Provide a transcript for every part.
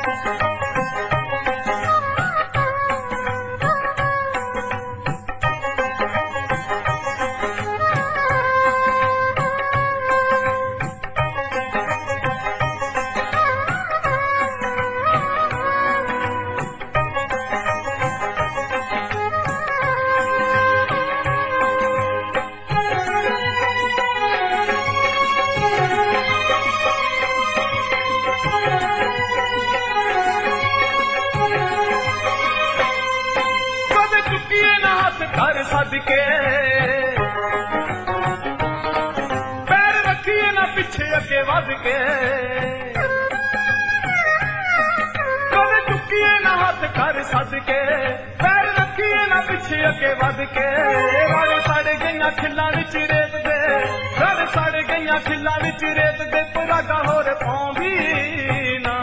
घर सदके पैर रखिए ना पिछे अगे वध के कदे चुकिए ना हाथ घर सदके पैर रखिए ना पिछे अगे वध के रड़ सड़ गईयां खिल्लां विच रेत दे रड़ सड़ गईयां खिल्लां विच रेत दे परागा होर पाउंदी ना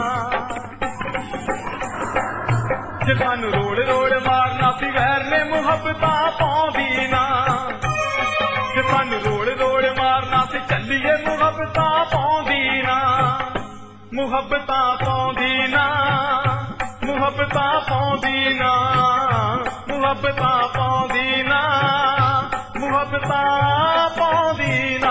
जे सानू रोड़ रोड़ मारना सी वैर ने मुहब्बतां पाउंदी ना जे सानू रोड़ रोड़ मारना सी चलिए मुहब्बतां पाउंदी ना मुहब्बतां पाउंदी ना मुहब्बतां पाउंदी ना मुहब्बतां पाउंदी ना मुहब्बतां पाउंदी ना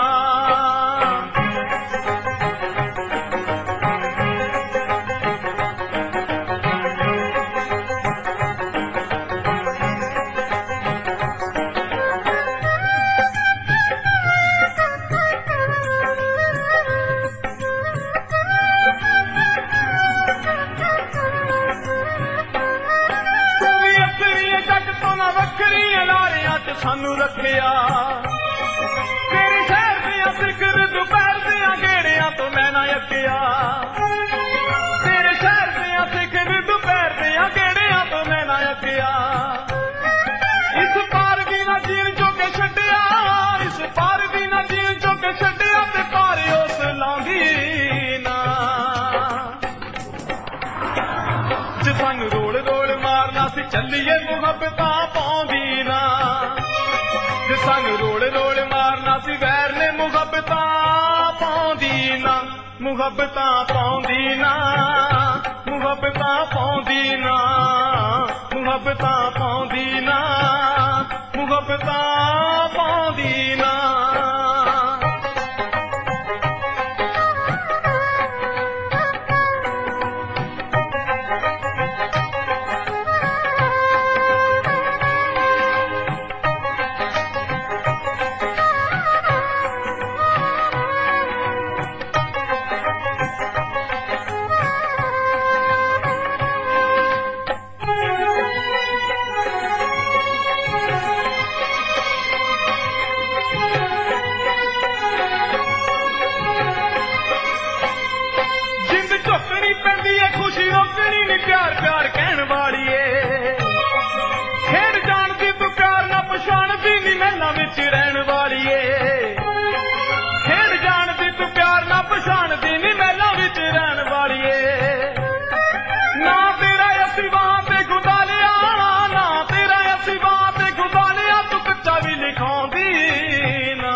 सानू रखिया तेरे शहर दियां सिखर दोपहर दियां गेड़ियां तो मैं ना अकिया तेरे शहर दियां सिखर दोपहर दियां गेड़ियां तो मैं ना अकिया इस पार भी ना जीन चोके छड्डिया इस पार भी ना जीन चोके छड्डिया ते पार उस लांदी ना जे सानू रोड़ रोड़ मारना सी चलिए मुहब्बतां पाउंदी ना जे सानू रोड़ रोड़ मारना सी वैर ने मुहब्बतां पाउंदी ना मुहब्बतां पाउंदी ना मुहब्बतां पाउंदी ना मुहब्बतां पाउंदी ना मुहब्बतां पाउंदी ना प्यार प्यार कहन वाली खेड जानती तू प्यार ना पछाणदी नी महलां विच रहन वाली खेड जानती तू प्यार ना पछाणदी नी महलां विच रहन वाली ना तेरा असी वहां ते खुदा लिया ना तेरा असी वहां ते खुदा लिया तू कच्चा भी लिखाउंदी ना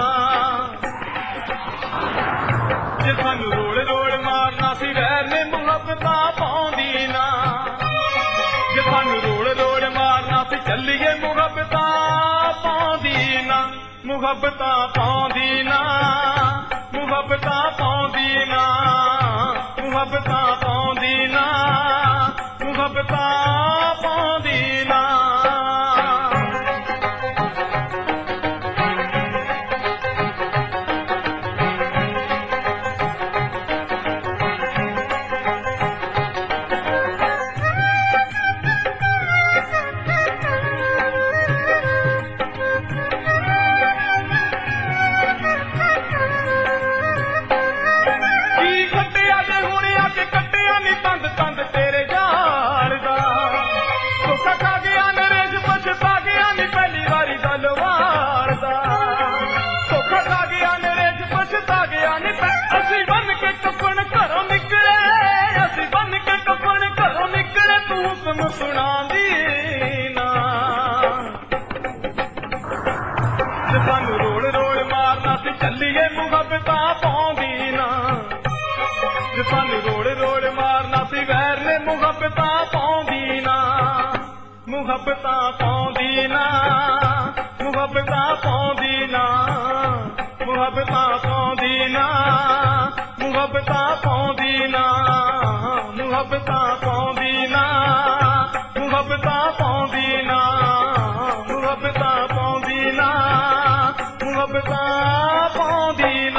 जे सानू रोड़ रोड़ मारना सी वैर ने मुहब्बतां पाउंदी ना जे सानू रोड़ रोड़ मारना सी चलिए मुहब्बतां पाउंदी ना मुहब्बतां पाउंदी ना मुहब्बतां पाउंदी ना मुहब्बतां पाउंदी ना मुहब्बतां पाउंदी ना तंद तेरे जाल दा धोखा खा गया नरेश पछता गया नी पहली वारी गलवार दा धोखा खा गया नरेश पछता गया नी असी बन के कफन घरों निकले असी बन के कफन घरों निकले तू हुक्म सुनांदी ना जे सानू रोड़ रोड़ मारना सी चलिए मुहब्बतां पाउंदी ना जे सानू रोड़ रोड़ मारना सी ਵੇ ਮੁਹੱਬਤਾਂ ਪਾਉਂਦੀ ਨਾ, ਮੁਹੱਬਤਾਂ ਪਾਉਂਦੀ ਨਾ, ਮੁਹੱਬਤਾਂ ਪਾਉਂਦੀ ਨਾ, ਮੁਹੱਬਤਾਂ ਪਾਉਂਦੀ ਨਾ, ਮੁਹੱਬਤਾਂ ਪਾਉਂਦੀ ਨਾ, ਮੁਹੱਬਤਾਂ ਪਾਉਂਦੀ ਨਾ, ਮੁਹੱਬਤਾਂ ਪਾਉਂਦੀ ਨਾ, ਮੁਹੱਬਤਾਂ ਪਾਉਂਦੀ ਨਾ, ਮੁਹੱਬਤਾਂ ਪਾਉਂਦੀ ਨਾ।